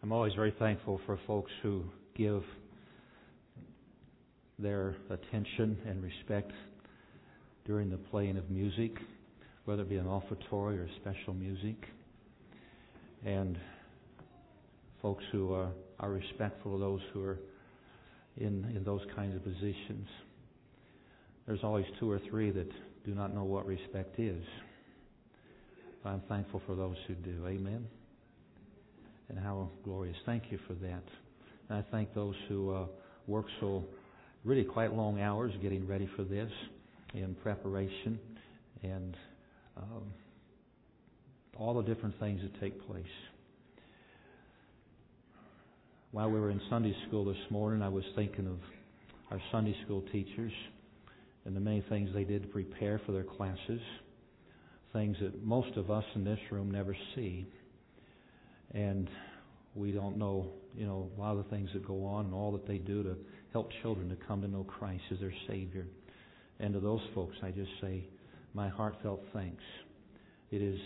I'm always very thankful for folks who give their attention and respect during the playing of music, whether it be an offertory or special music, and folks who are respectful of those who are in those kinds of positions. There's always two or three that do not know what respect is. I'm thankful for those who do. Amen. And how glorious. Thank you for that. And I thank those who work so really quite long hours getting ready for this in preparation and all the different things that take place. While we were in Sunday school this morning, I was thinking of our Sunday school teachers and the many things they did to prepare for their classes, things that most of us in this room never see. And we don't know, a lot of the things that go on and all that they do to help children to come to know Christ as their Savior. And to those folks, I just say my heartfelt thanks. It is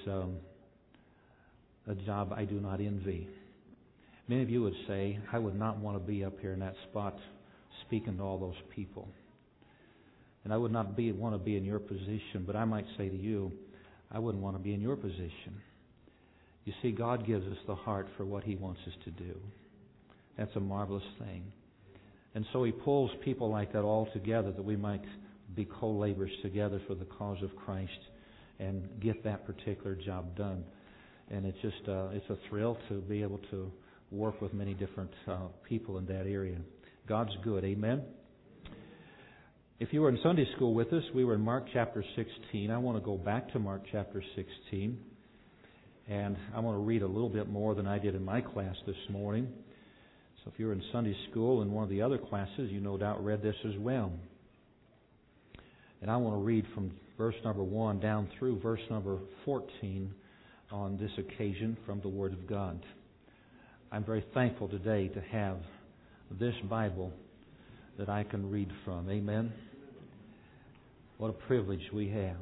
a job I do not envy. Many of you would say, I would not want to be up here in that spot speaking to all those people. And I would not want to be in your position, but I might say to you, I wouldn't want to be in your position. You see, God gives us the heart for what He wants us to do. That's a marvelous thing. And so He pulls people like that all together that we might be co-laborers together for the cause of Christ and get that particular job done. And it's just it's a thrill to be able to work with many different people in that area. God's good. Amen? If you were in Sunday school with us, we were in Mark chapter 16. I want to go back to Mark chapter 16. And I want to read a little bit more than I did in my class this morning. So if you were in Sunday school in one of the other classes, you no doubt read this as well. And I want to read from verse number 1 down through verse number 14 on this occasion from the Word of God. I'm very thankful today to have this Bible that I can read from. Amen? What a privilege we have.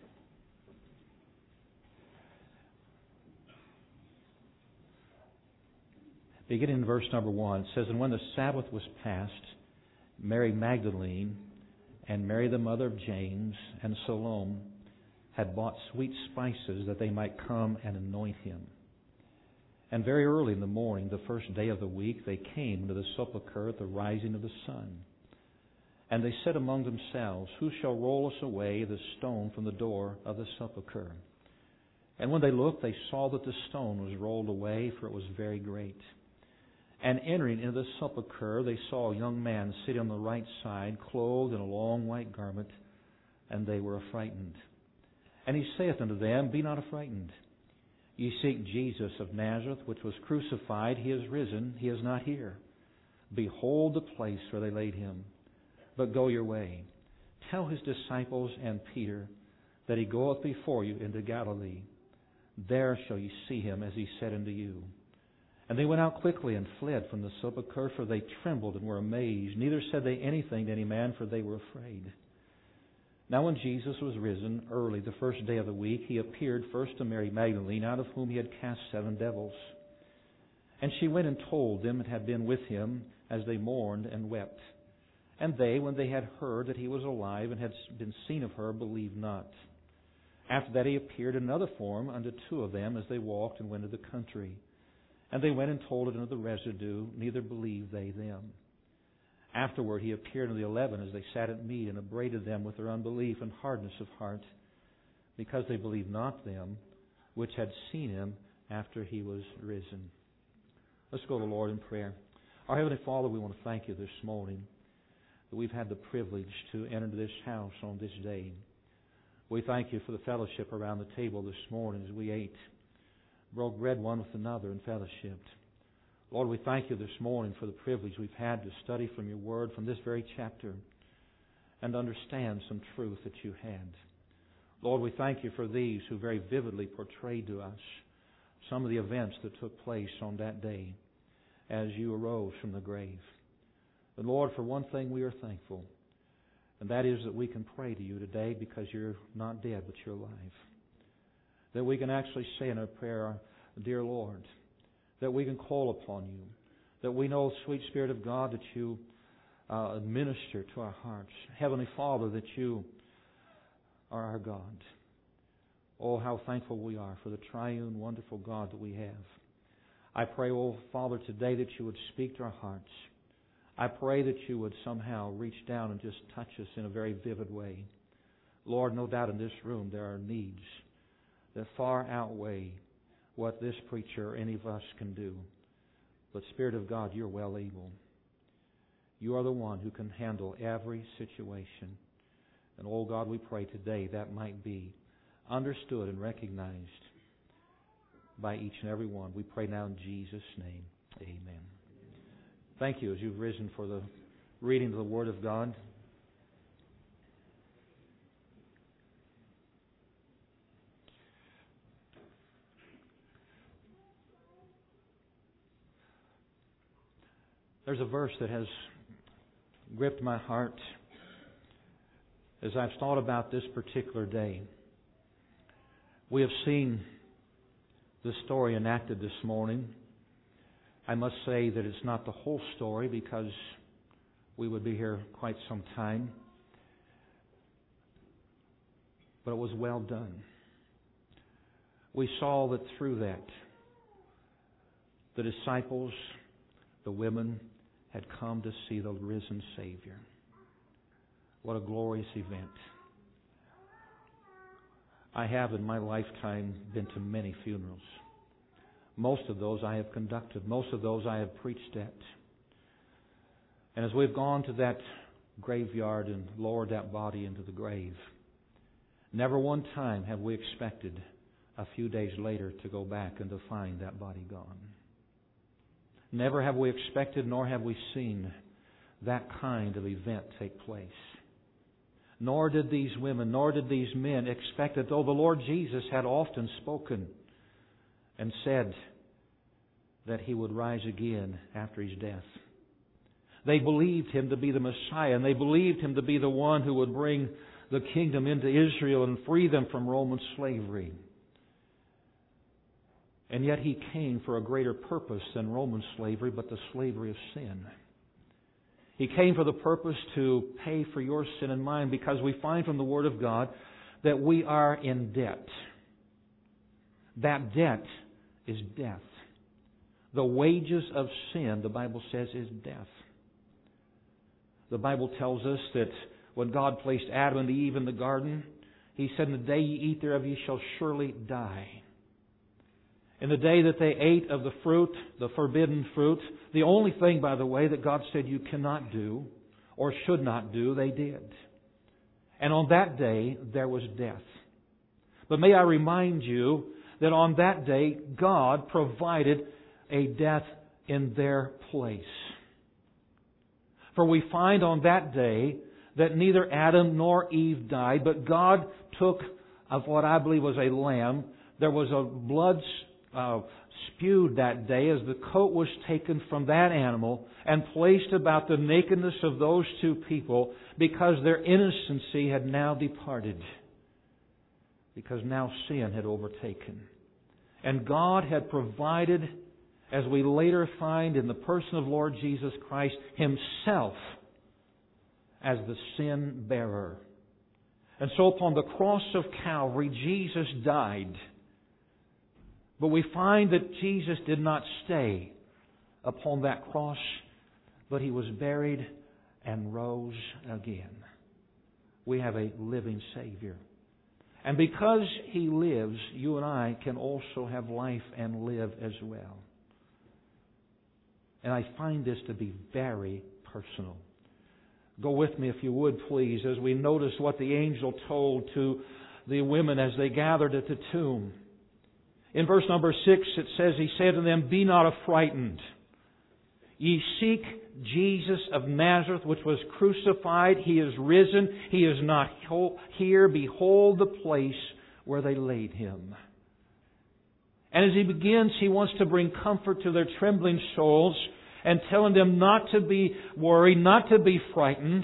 Beginning in verse number 1, it says, And when the Sabbath was past, Mary Magdalene and Mary the mother of James and Salome had bought sweet spices that they might come and anoint Him. And very early in the morning, the first day of the week, they came to the sepulchre at the rising of the sun. And they said among themselves, Who shall roll us away the stone from the door of the sepulchre? And when they looked, they saw that the stone was rolled away, for it was very great. And entering into the sepulchre, they saw a young man sitting on the right side, clothed in a long white garment, and they were affrighted. And He saith unto them, Be not affrighted. Ye seek Jesus of Nazareth, which was crucified. He is risen. He is not here. Behold the place where they laid Him. But go your way. Tell His disciples and Peter that He goeth before you into Galilee. There shall ye see Him, as He said unto you. And they went out quickly and fled from the sepulchre, for they trembled and were amazed. Neither said they anything to any man, for they were afraid. Now when Jesus was risen early, the first day of the week, He appeared first to Mary Magdalene, out of whom He had cast 7 devils. And she went and told them that had been with Him, as they mourned and wept. And they, when they had heard that He was alive and had been seen of her, believed not. After that He appeared in another form unto 2 of them, as they walked and went into the country. And they went and told it unto the residue, neither believed they them. Afterward He appeared unto the 11 as they sat at meat, and upbraided them with their unbelief and hardness of heart, because they believed not them which had seen Him after He was risen. Let's go to the Lord in prayer. Our Heavenly Father, we want to thank You this morning that we've had the privilege to enter into this house on this day. We thank You for the fellowship around the table this morning as we ate, broke bread one with another and fellowshiped. Lord, we thank You this morning for the privilege we've had to study from Your Word from this very chapter and understand some truth that You had. Lord, we thank You for these who very vividly portrayed to us some of the events that took place on that day as You arose from the grave. And Lord, for one thing we are thankful, and that is that we can pray to You today because You're not dead, but You're alive. That we can actually say in our prayer, Dear Lord, that we can call upon You, that we know, sweet Spirit of God, that You minister to our hearts. Heavenly Father, that You are our God. Oh, how thankful we are for the triune, wonderful God that we have. I pray, oh Father, today that You would speak to our hearts. I pray that You would somehow reach down and just touch us in a very vivid way. Lord, no doubt in this room there are needs that far outweigh what this preacher or any of us can do. But Spirit of God, You're well able. You are the one who can handle every situation. And oh God, we pray today that might be understood and recognized by each and every one. We pray now in Jesus' name. Amen. Thank you as you've risen for the reading of the Word of God. There's a verse that has gripped my heart as I've thought about this particular day. We have seen the story enacted this morning. I must say that it's not the whole story because we would be here quite some time. But it was well done. We saw that through that, the disciples, the women, had come to see the risen Savior. What a glorious event. I have in my lifetime been to many funerals. Most of those I have conducted. Most of those I have preached at. And as we've gone to that graveyard and lowered that body into the grave, never one time have we expected a few days later to go back and to find that body gone. Never have we expected nor have we seen that kind of event take place. Nor did these women, nor did these men expect it, though the Lord Jesus had often spoken and said that He would rise again after His death. They believed Him to be the Messiah, and they believed Him to be the one who would bring the kingdom into Israel and free them from Roman slavery. And yet He came for a greater purpose than Roman slavery, but the slavery of sin. He came for the purpose to pay for your sin and mine, because we find from the Word of God that we are in debt. That debt is death. The wages of sin, the Bible says, is death. The Bible tells us that when God placed Adam and Eve in the garden, He said, "In the day ye eat thereof, ye shall surely die." In the day that they ate of the fruit, the forbidden fruit, the only thing, by the way, that God said you cannot do or should not do, they did. And on that day, there was death. But may I remind you that on that day, God provided a death in their place. For we find on that day that neither Adam nor Eve died, but God took of what I believe was a lamb. There was a blood spewed that day as the coat was taken from that animal and placed about the nakedness of those two people, because their innocency had now departed, because now sin had overtaken. And God had provided, as we later find in the person of Lord Jesus Christ, Himself as the sin bearer. And so upon the cross of Calvary, Jesus died. But we find that Jesus did not stay upon that cross, but He was buried and rose again. We have a living Savior. And because He lives, you and I can also have life and live as well. And I find this to be very personal. Go with me, if you would, please, as we notice what the angel told to the women as they gathered at the tomb. In verse number 6, it says, He said to them, "Be not affrighted. Ye seek Jesus of Nazareth, which was crucified. He is risen. He is not here. Behold the place where they laid Him." And as He begins, He wants to bring comfort to their trembling souls and telling them not to be worried, not to be frightened,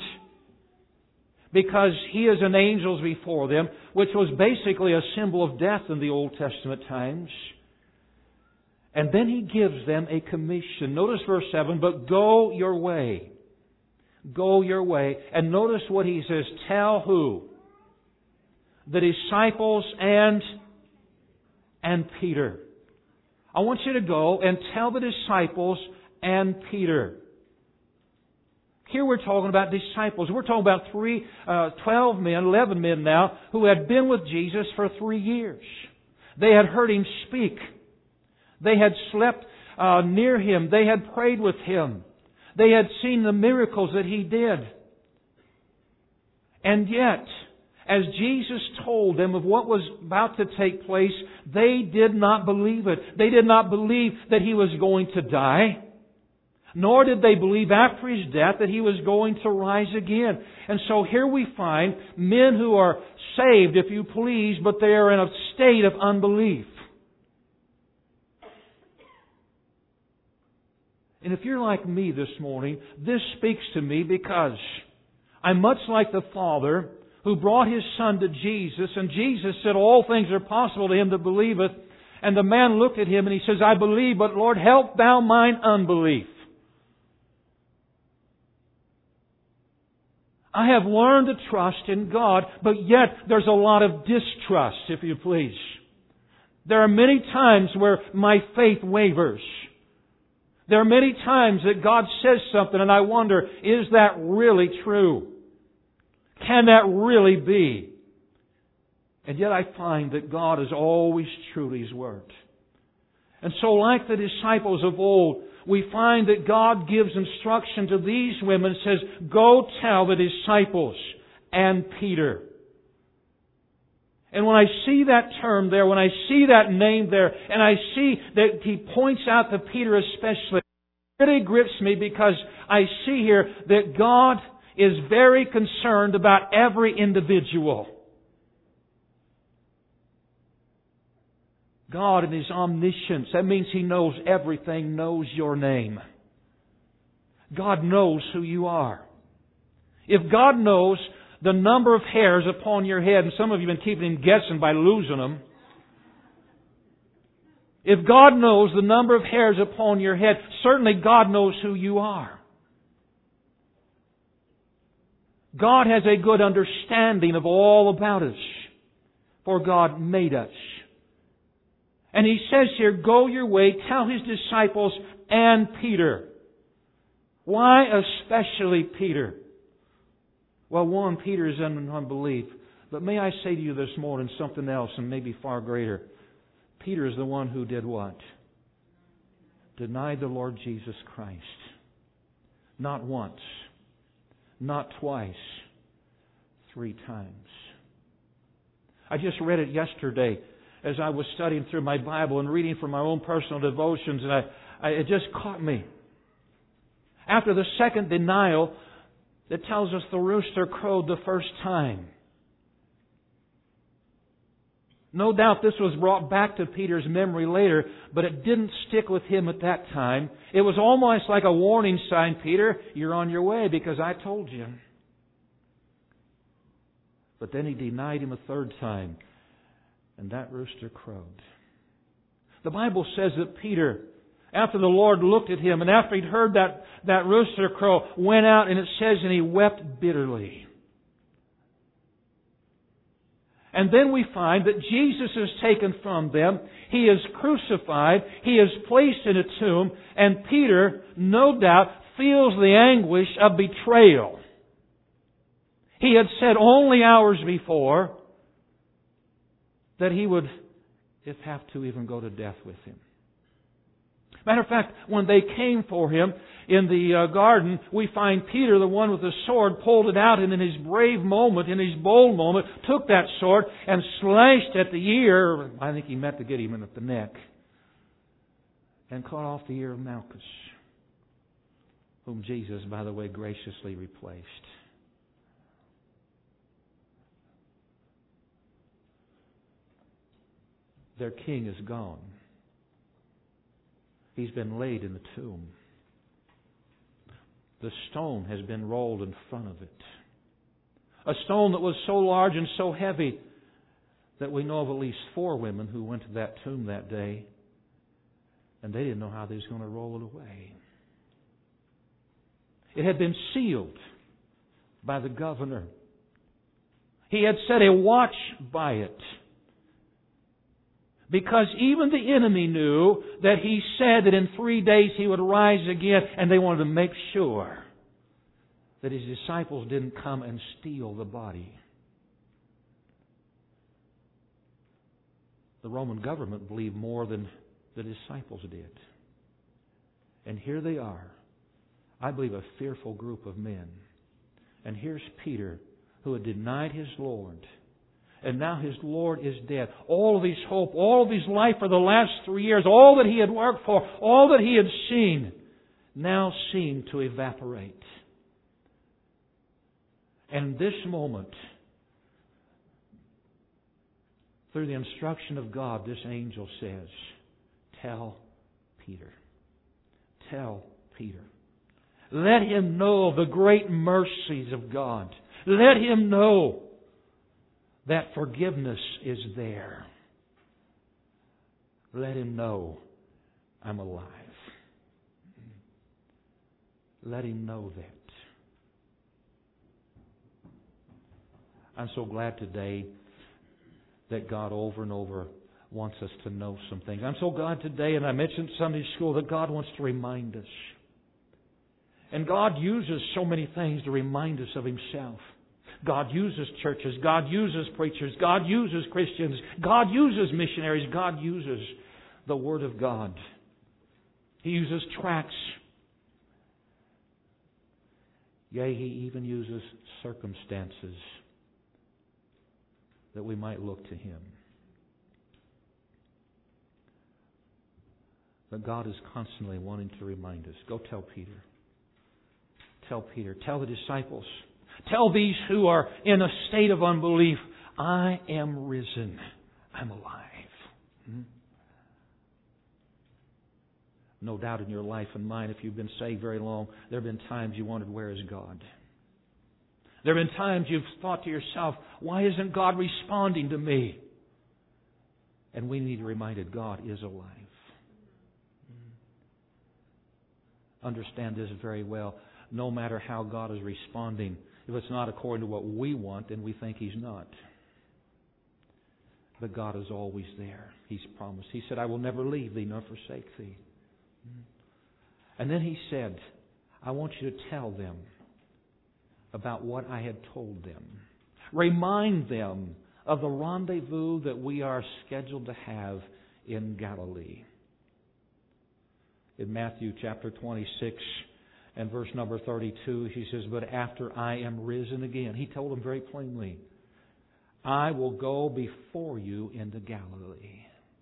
because He is an angel before them, which was basically a symbol of death in the Old Testament times. And then He gives them a commission. Notice verse 7, but go your way. Go your way. And notice what He says. Tell who? The disciples and Peter. I want you to go and tell the disciples and Peter. Here we're talking about disciples. We're talking about 12 men, 11 men now, who had been with Jesus for 3 years. They had heard Him speak. They had slept near Him. They had prayed with Him. They had seen the miracles that He did. And yet, as Jesus told them of what was about to take place, they did not believe it. They did not believe that He was going to die. Nor did they believe after His death that He was going to rise again. And so here we find men who are saved, if you please, but they are in a state of unbelief. And if you're like me this morning, this speaks to me because I'm much like the Father who brought His Son to Jesus, and Jesus said, all things are possible to him that believeth. And the man looked at Him and he says, I believe, but Lord, help Thou mine unbelief. I have learned to trust in God, but yet there's a lot of distrust, if you please. There are many times where my faith wavers. There are many times that God says something and I wonder, is that really true? Can that really be? And yet I find that God is always true to His Word. And so like the disciples of old, we find that God gives instruction to these women, says, go tell the disciples and Peter. And when I see that term there, when I see that name there, and I see that He points out to Peter especially, it really grips me because I see here that God is very concerned about every individual. God in His omniscience, that means He knows everything, knows your name. God knows who you are. If God knows the number of hairs upon your head, and some of you have been keeping Him guessing by losing them. If God knows the number of hairs upon your head, certainly God knows who you are. God has a good understanding of all about us, for God made us. And He says here, go your way, tell His disciples and Peter. Why especially Peter? Well, one, Peter is in unbelief. But may I say to you this morning something else, and maybe far greater. Peter is the one who did what? Denied the Lord Jesus Christ. Not once. Not twice. 3 times. I just read it yesterday as I was studying through my Bible and reading from my own personal devotions, and it just caught me. After the second denial, it tells us the rooster crowed the first time. No doubt this was brought back to Peter's memory later, but it didn't stick with him at that time. It was almost like a warning sign, Peter, you're on your way because I told you. But then he denied Him a third time, and that rooster crowed. The Bible says that Peter, after the Lord looked at him and after he'd heard that rooster crow, went out, and it says, and he wept bitterly. And then we find that Jesus is taken from them. He is crucified. He is placed in a tomb. And Peter, no doubt, feels the anguish of betrayal. He had said only hours before that he would, if have to, even go to death with Him. Matter of fact, when they came for Him in the garden, we find Peter, the one with the sword, pulled it out, and in his brave moment, in his bold moment, took that sword and slashed at the ear. I think he meant to get him at the neck. And cut off the ear of Malchus, whom Jesus, by the way, graciously replaced. Their king is gone. He's been laid in the tomb. The stone has been rolled in front of it. A stone that was so large and so heavy that we know of at least 4 women who went to that tomb that day And they didn't know how they was going to roll it away. It had been sealed by the governor. He had set a watch by it. Because even the enemy knew that He said that in 3 days He would rise again, and they wanted to make sure that His disciples didn't come and steal the body. The Roman government believed more than the disciples did. And here they are, I believe a fearful group of men. And here's Peter, who had denied his Lord. And now his Lord is dead. All of his hope, all of his life for the last 3 years, all that he had worked for, all that he had seen, now seemed to evaporate. And this moment, through the instruction of God, this angel says, tell Peter. Tell Peter. Let him know of the great mercies of God. Let him know that forgiveness is there. Let him know I'm alive. Let him know that. I'm so glad today that God over and over wants us to know some things. I'm so glad today, and I mentioned Sunday school, that God wants to remind us. And God uses so many things to remind us of Himself. God uses churches. God uses preachers. God uses Christians. God uses missionaries. God uses the Word of God. He uses tracts. Yea, He even uses circumstances that we might look to Him. But God is constantly wanting to remind us. Go tell Peter. Tell Peter. Tell the disciples. Tell these who are in a state of unbelief, I am risen. I'm alive. No doubt in your life and mine, if you've been saved very long, there have been times you wondered, where is God? There have been times you've thought to yourself, why isn't God responding to me? And we need to be reminded, God is alive. Understand this very well. No matter how God is responding, if it's not according to what we want, then we think He's not. But God is always there. He's promised. He said, I will never leave thee nor forsake thee. And then He said, I want you to tell them about what I had told them. Remind them of the rendezvous that we are scheduled to have in Galilee. In Matthew chapter 26 and verse number 32, He says, but after I am risen again, He told them very plainly, I will go before you into Galilee.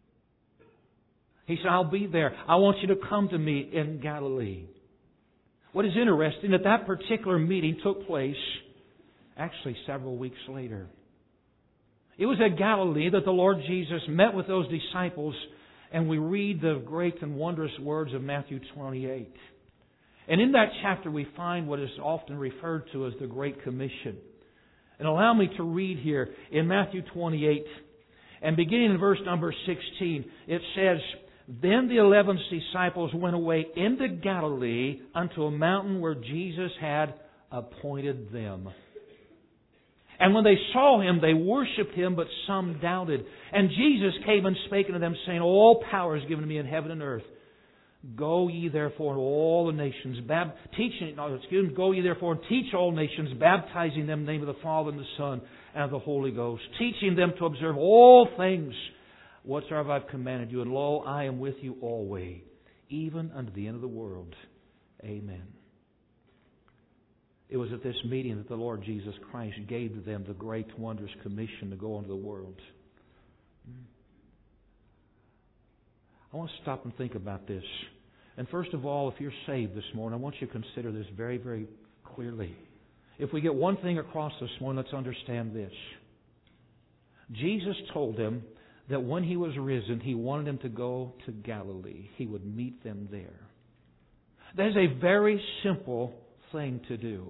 He said, I'll be there. I want you to come to me in Galilee. What is interesting, that particular meeting took place actually several weeks later. It was at Galilee that the Lord Jesus met with those disciples, and we read the great and wondrous words of Matthew 28. And in that chapter we find what is often referred to as the Great Commission. And allow me to read here in Matthew 28, and beginning in verse number 16, it says, then the 11 disciples went away into Galilee unto a mountain where Jesus had appointed them. And when they saw Him, they worshipped Him, but some doubted. And Jesus came and spake unto them, saying, all power is given to me in heaven and earth. Go ye therefore into all the nations, go ye therefore and teach all nations, baptizing them in the name of the Father and the Son and of the Holy Ghost, teaching them to observe all things whatsoever I've commanded you. And lo, I am with you always, even unto the end of the world. Amen. It was at this meeting that the Lord Jesus Christ gave to them the great wondrous commission to go into the world. I want to stop and think about this. And first of all, if you're saved this morning, I want you to consider this very, very clearly. If we get one thing across this morning, let's understand this. Jesus told them that when He was risen, He wanted them to go to Galilee. He would meet them there. That is a very simple thing to do.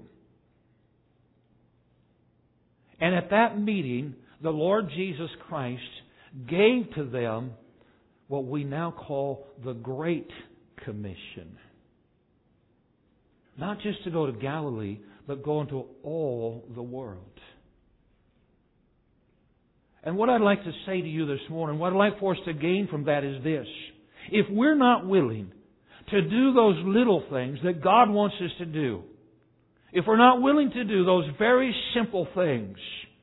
And at that meeting, the Lord Jesus Christ gave to them what we now call the Great Commission. Not just to go to Galilee, but go into all the world. And what I'd like to say to you this morning, what I'd like for us to gain from that is this. If we're not willing to do those little things that God wants us to do, if we're not willing to do those very simple things,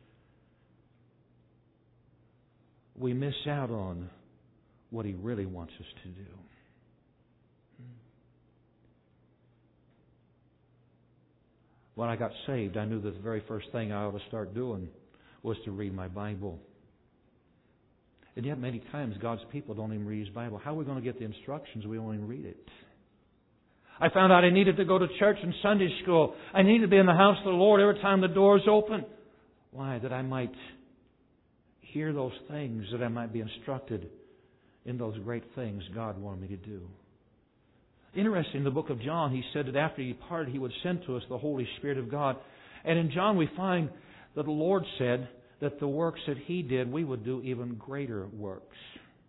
we miss out on what He really wants us to do. When I got saved, I knew that the very first thing I ought to start doing was to read my Bible. And yet many times God's people don't even read His Bible. How are we going to get the instructions? We won't even read it. I found out I needed to go to church and Sunday school. I needed to be in the house of the Lord every time the doors open. Why? That I might hear those things, that I might be instructed in those great things God wanted me to do. Interesting, in the book of John, he said that after He departed, He would send to us the Holy Spirit of God. And in John we find that the Lord said that the works that He did, we would do even greater works.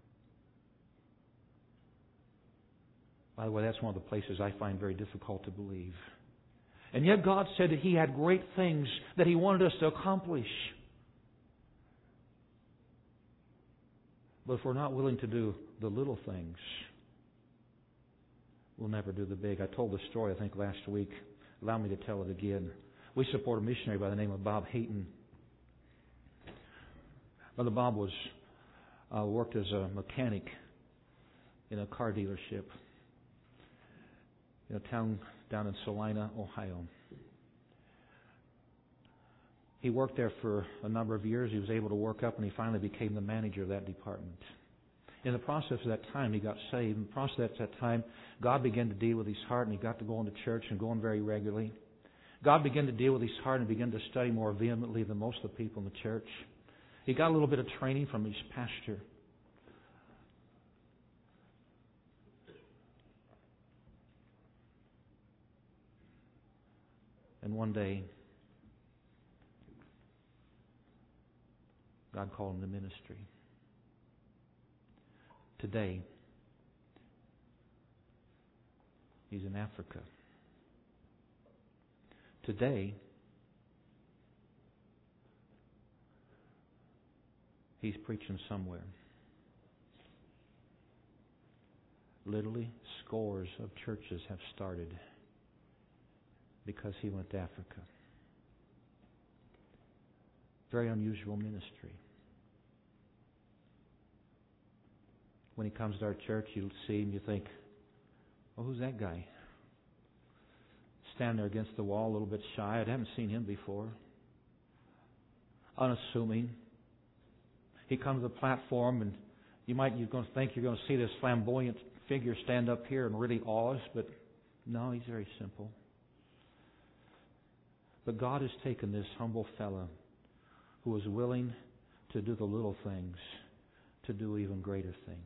By the way, that's one of the places I find very difficult to believe. And yet God said that He had great things that He wanted us to accomplish. But if we're not willing to do the little things, we'll never do the big. I told this story, I think, last week. Allow me to tell it again. We support a missionary by the name of Bob Hayton. Brother Bob worked as a mechanic in a car dealership in a town down in Salina, Ohio. He worked there for a number of years. He was able to work up, and he finally became the manager of that department. In the process of that time, he got saved. In the process of that time, God began to deal with his heart, and he got to go into church and going very regularly. God began to deal with his heart and began to study more vehemently than most of the people in the church. He got a little bit of training from his pastor. And one day, God called him to ministry. Today, he's in Africa. Today, he's preaching somewhere. Literally, scores of churches have started because he went to Africa. Very unusual ministry. When he comes to our church, you'll see him, you think, oh, who's that guy? Standing there against the wall, a little bit shy. I haven't seen him before. Unassuming. He comes to the platform, and you're going to think you're going to see this flamboyant figure stand up here and really awe us, but no, he's very simple. But God has taken this humble fellow who is willing to do the little things to do even greater things.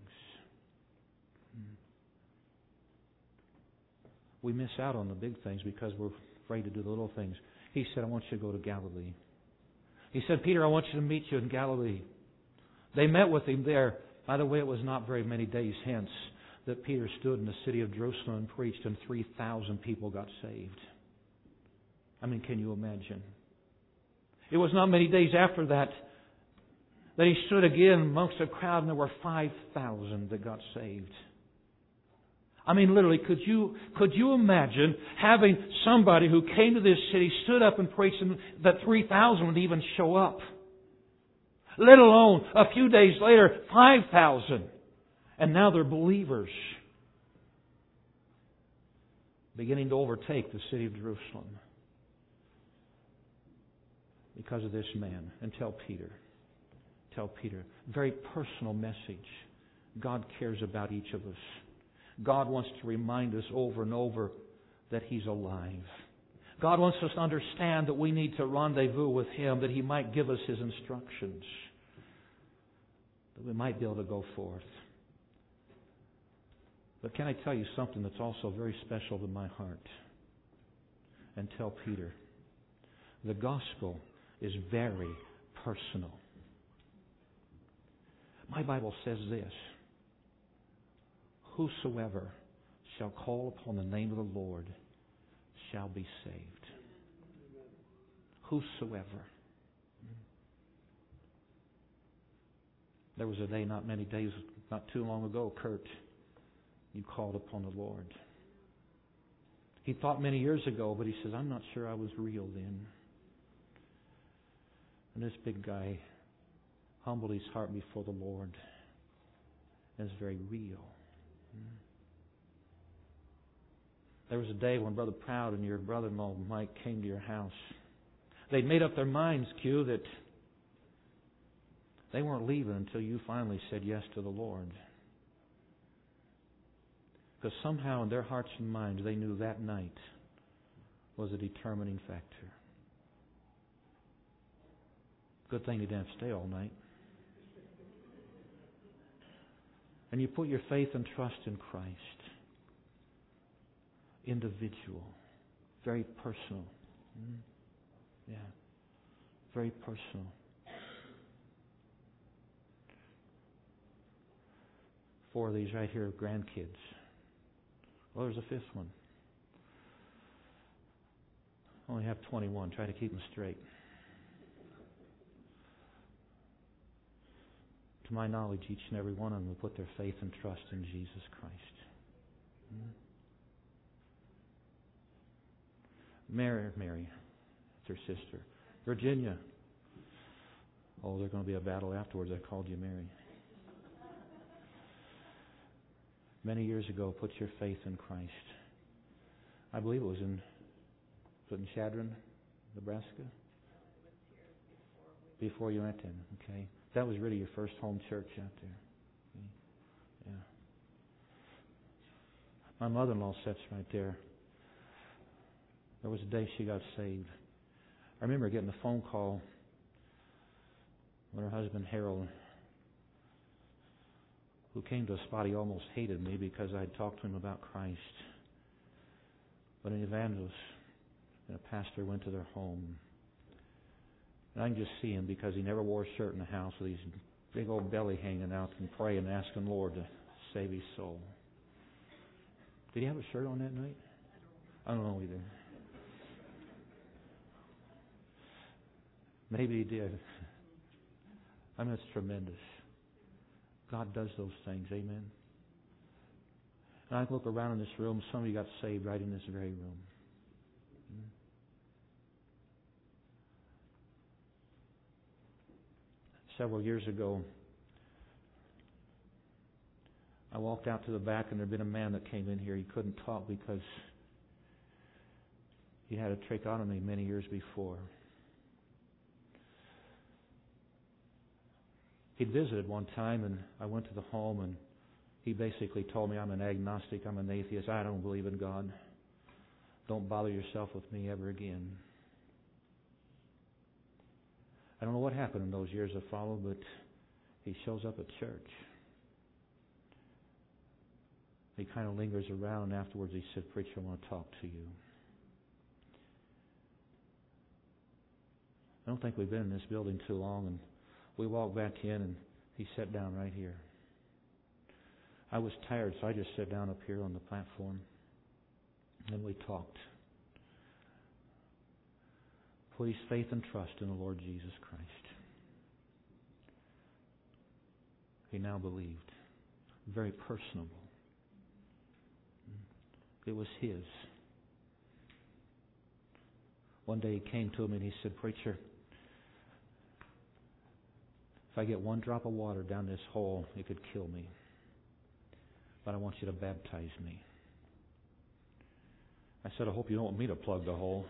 We miss out on the big things because we're afraid to do the little things. He said, I want you to go to Galilee. He said, Peter, I want you to meet you in Galilee. They met with him there. By the way, it was not very many days hence that Peter stood in the city of Jerusalem and preached, and 3,000 people got saved. I mean, can you imagine? It was not many days after that he stood again amongst a crowd, and there were 5,000 that got saved. I mean, literally, could you imagine having somebody who came to this city, stood up and preached, and that 3,000 would even show up? Let alone, a few days later, 5,000. And now they're believers, beginning to overtake the city of Jerusalem because of this man. And tell Peter, very personal message. God cares about each of us. God wants to remind us over and over that He's alive. God wants us to understand that we need to rendezvous with Him, that He might give us His instructions, that we might be able to go forth. But can I tell you something that's also very special to my heart? And tell Peter, the gospel is very personal. My Bible says this. whosoever shall call upon the name of the Lord shall be saved. Whosoever. There was a day not too long ago, Kurt, you called upon the Lord. He thought many years ago, but he says, I'm not sure I was real then. And this big guy humbled his heart before the Lord and is very real. There was a day when Brother Proud and your brother-in-law Mike came to your house. They'd made up their minds, Q, that they weren't leaving until you finally said yes to the Lord. Because somehow in their hearts and minds they knew that night was a determining factor. Good thing you didn't stay all night. And you put your faith and trust in Christ. Individual. Very personal. Yeah. Very personal. 4 of these right here are grandkids. Well, there's a 5th one. I only have 21. Try to keep them straight. To my knowledge, each and every one of them will put their faith and trust in Jesus Christ. Mary, it's her sister. Virginia. Oh, there's going to be a battle afterwards. I called you Mary. Many years ago, put your faith in Christ. I believe it was in Chadron, Nebraska? Before you went in, okay. That was really your first home church out there. Okay. Yeah. My mother-in-law sits right there. There was a day she got saved. I remember getting a phone call when her husband Harold, who came to a spot he almost hated me because I had talked to him about Christ. But an evangelist and a pastor went to their home. And I can just see him because he never wore a shirt in the house with his big old belly hanging out and praying and asking the Lord to save his soul. Did he have a shirt on that night? I don't know either. Maybe he did. I mean, it's tremendous. God does those things. Amen. And I look around in this room. Some of you got saved right in this very room. Several years ago, I walked out to the back and there had been a man that came in here. He couldn't talk because he had a tracheotomy many years before. He'd visited one time and I went to the home and he basically told me, I'm an agnostic, I'm an atheist, I don't believe in God. Don't bother yourself with me ever again. I don't know what happened in those years that followed, but he shows up at church. He kind of lingers around and afterwards he said, Preacher, I want to talk to you. I don't think we've been in this building too long, and we walked back in and he sat down right here. I was tired, so I just sat down up here on the platform and we talked. Put his faith and trust in the Lord Jesus Christ. He now believed. Very personable. It was his. One day he came to me and he said, Preacher, if I get one drop of water down this hole, it could kill me. But I want you to baptize me. I said, I hope you don't want me to plug the hole.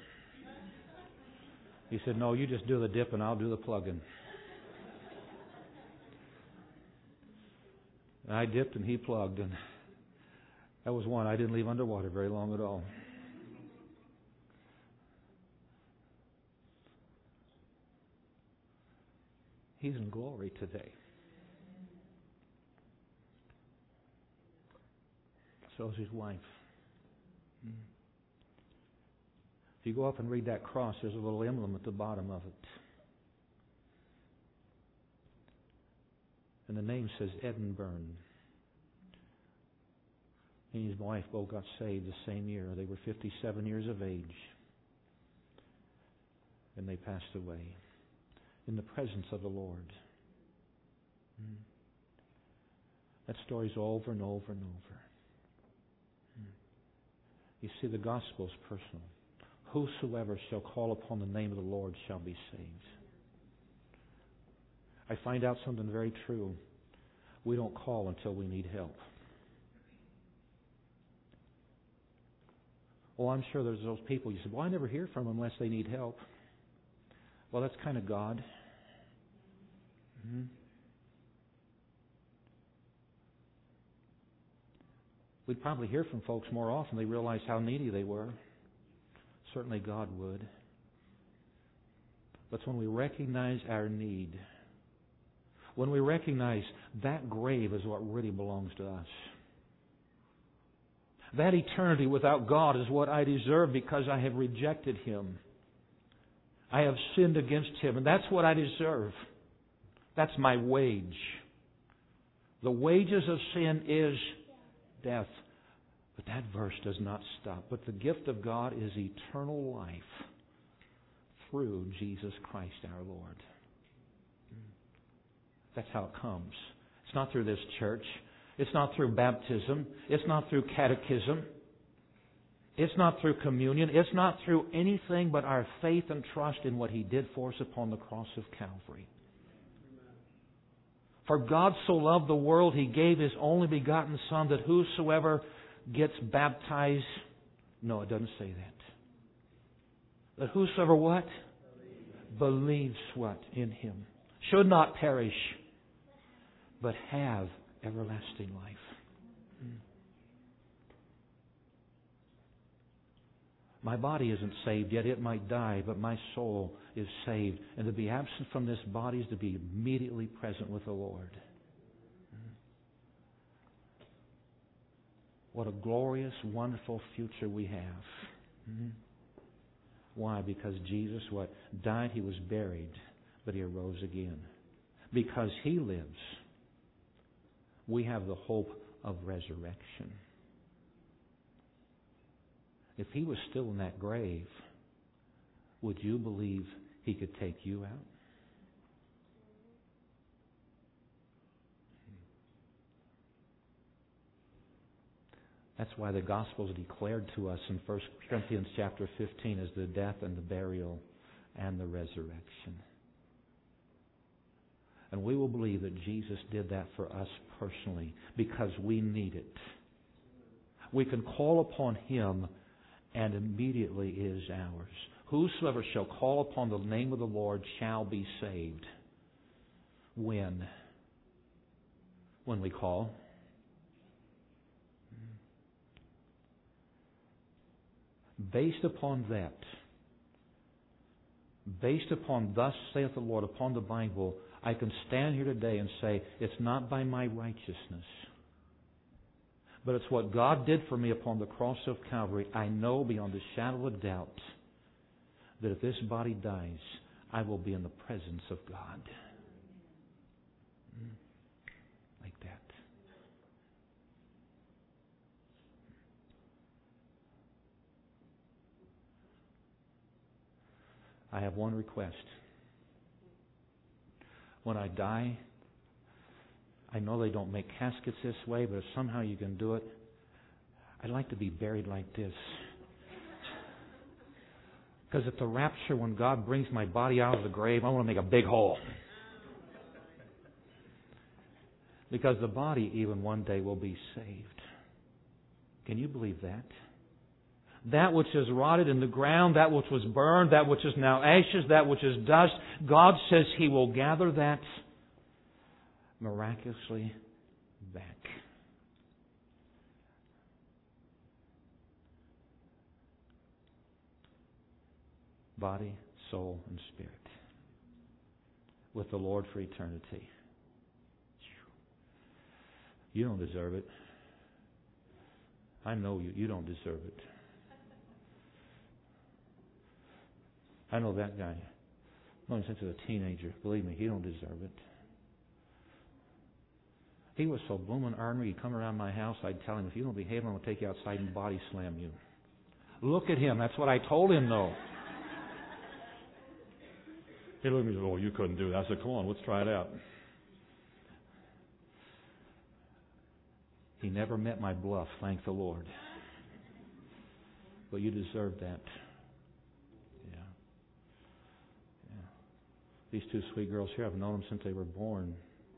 He said, no, you just do the dip and I'll do the plugging. And I dipped and he plugged, and that was one. I didn't leave underwater very long at all. He's in glory today. So is his wife. If you go up and read that cross, there's a little emblem at the bottom of it. And the name says Eden Byrne. He and his wife both got saved the same year. They were 57 years of age. And they passed away in the presence of the Lord. That story's over and over and over. You see, the gospel is personal. Whosoever shall call upon the name of the Lord shall be saved. I find out something very true. We don't call until we need help. Well, I'm sure there's those people, you say, well, I never hear from them unless they need help. Well, that's kind of God. We'd probably hear from folks more often. They realized how needy they were. Certainly God would. But it's when we recognize our need, when we recognize that grave is what really belongs to us. That eternity without God is what I deserve because I have rejected Him. I have sinned against Him, and that's what I deserve. That's my wage. The wages of sin is death. But that verse does not stop. But the gift of God is eternal life through Jesus Christ our Lord. That's how it comes. It's not through this church. It's not through baptism. It's not through catechism. It's not through communion. It's not through anything but our faith and trust in what He did for us upon the cross of Calvary. For God so loved the world, He gave His only begotten Son, that whosoever gets baptized... No, it doesn't say that. That whosoever what? Believes what? In Him. Should not perish, but have everlasting life. My body isn't saved yet. It might die, but my soul is saved. And to be absent from this body is to be immediately present with the Lord. What a glorious, wonderful future we have. Why? Because Jesus, what? Died, He was buried, but He arose again. Because He lives, we have the hope of resurrection. If He was still in that grave, would you believe He could take you out? That's why the gospel is declared to us in 1 Corinthians chapter 15 as the death and the burial and the resurrection. And we will believe that Jesus did that for us personally because we need it. We can call upon Him and immediately it is ours. Whosoever shall call upon the name of the Lord shall be saved. When? When we call. Based upon that, based upon thus saith the Lord, upon the Bible, I can stand here today and say, it's not by my righteousness, but it's what God did for me upon the cross of Calvary. I know beyond a shadow of a doubt that if this body dies, I will be in the presence of God. Like that. I have one request. When I die, I know they don't make caskets this way, but if somehow you can do it, I'd like to be buried like this. Because at the rapture, when God brings my body out of the grave, I want to make a big hole. Because the body even one day will be saved. Can you believe that? That which is rotted in the ground, that which was burned, that which is now ashes, that which is dust, God says He will gather that miraculously back. Body, soul, and spirit. With the Lord for eternity. You don't deserve it. I know you. You don't deserve it. I know that guy. I've known him since he was a teenager. Believe me, he don't deserve it. He was so blooming ornery. He'd come around my house. I'd tell him, if you don't behave, I'm going to take you outside and body slam you. Look at him. That's what I told him, though. He looked at me and said, oh, you couldn't do that. I said, come on, let's try it out. He never met my bluff, thank the Lord. But you deserve that. Yeah. These two sweet girls here, I've known them since they were born.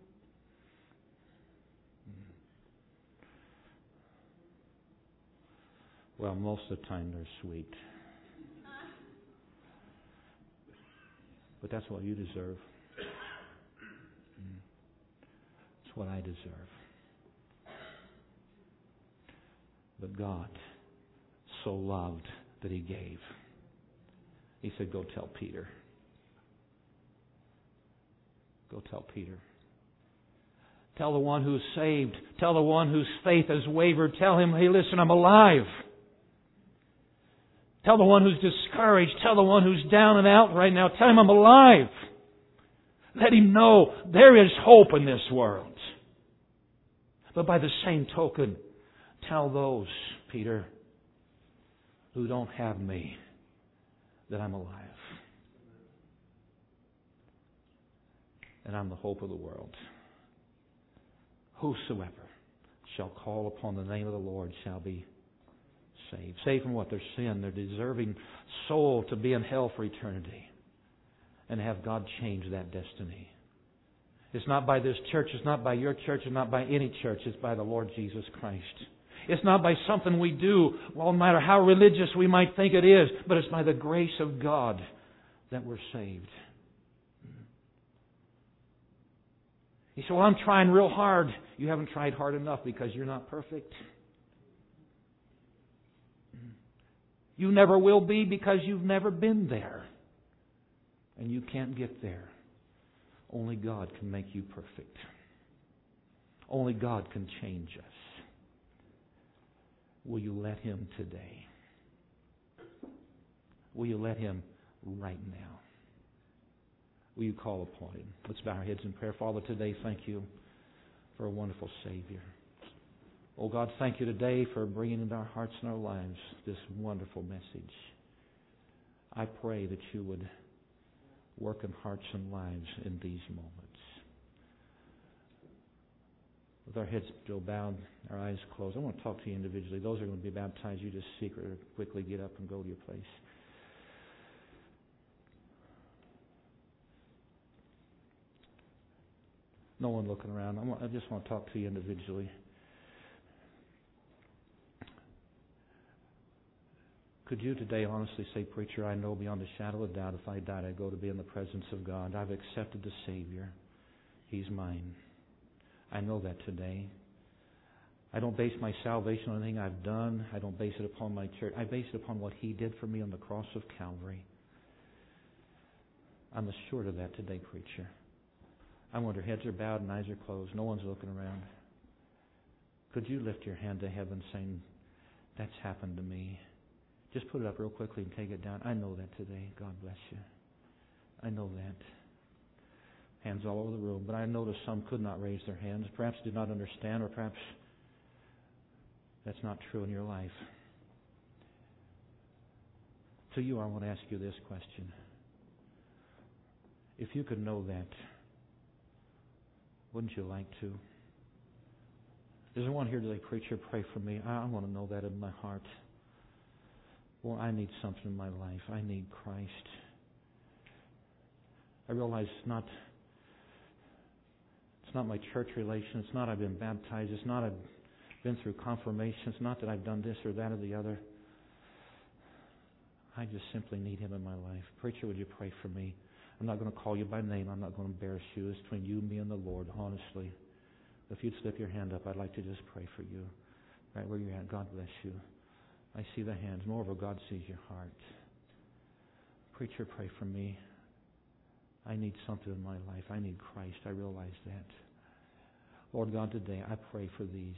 Well, most of the time they're sweet. But that's what you deserve. It's what I deserve. But God so loved that He gave. He said, go tell Peter. Go tell Peter. Tell the one who's saved. Tell the one whose faith has wavered. Tell him, hey, listen, I'm alive. Tell the one who's discouraged. Tell the one who's down and out right now. Tell him I'm alive. Let him know there is hope in this world. But by the same token, tell those, Peter, who don't have me, that I'm alive. And I'm the hope of the world. Whosoever shall call upon the name of the Lord shall be saved. Saved from what? Their sin, their deserving soul to be in hell for eternity. And have God change that destiny. It's not by this church, it's not by your church, it's not by any church, it's by the Lord Jesus Christ. It's not by something we do, well, no matter how religious we might think it is, but it's by the grace of God that we're saved. He said, well, I'm trying real hard. You haven't tried hard enough because you're not perfect. You never will be because you've never been there. And you can't get there. Only God can make you perfect. Only God can change us. Will you let Him today? Will you let Him right now? Will you call upon Him? Let's bow our heads in prayer. Father, today, thank you for a wonderful Savior. Oh God, thank you today for bringing into our hearts and our lives this wonderful message. I pray that you would work in hearts and lives in these moments. With our heads still bowed, our eyes closed, I want to talk to you individually. Those who are going to be baptized, you just secretly quickly get up and go to your place. No one looking around. I just want to talk to you individually. Could you today honestly say, Preacher, I know beyond a shadow of doubt if I died, I'd go to be in the presence of God. I've accepted the Savior. He's mine. I know that today. I don't base my salvation on anything I've done. I don't base it upon my church. I base it upon what He did for me on the cross of Calvary. I'm assured of that today, Preacher. I wonder, heads are bowed and eyes are closed. No one's looking around. Could you lift your hand to heaven saying, that's happened to me? Just put it up real quickly and take it down. I know that today. God bless you. I know that. Hands all over the room. But I noticed some could not raise their hands. Perhaps did not understand, or perhaps that's not true in your life. To you, I want to ask you this question. If you could know that, wouldn't you like to? Is there one here today, Preacher, pray for me? I want to know that in my heart. Well, I need something in my life. I need Christ. I realize it's not my church relation. It's not I've been baptized. It's not I've been through confirmation. It's not that I've done this or that or the other. I just simply need Him in my life. Preacher, would you pray for me? I'm not going to call you by name. I'm not going to embarrass you. It's between you, me, and the Lord, honestly. If you'd slip your hand up, I'd like to just pray for you. Right where you're at. God bless you. I see the hands. Moreover, God sees your heart. Preacher, pray for me. I need something in my life. I need Christ. I realize that. Lord God, today I pray for these.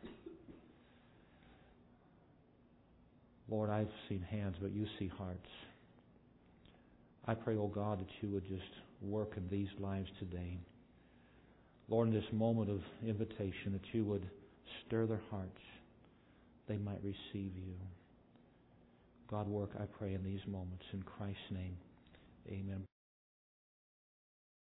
Lord, I've seen hands, but you see hearts. I pray, oh God, that you would just work in these lives today. Lord, in this moment of invitation, that You would stir their hearts, they might receive You. God, work, I pray, in these moments. In Christ's name, amen.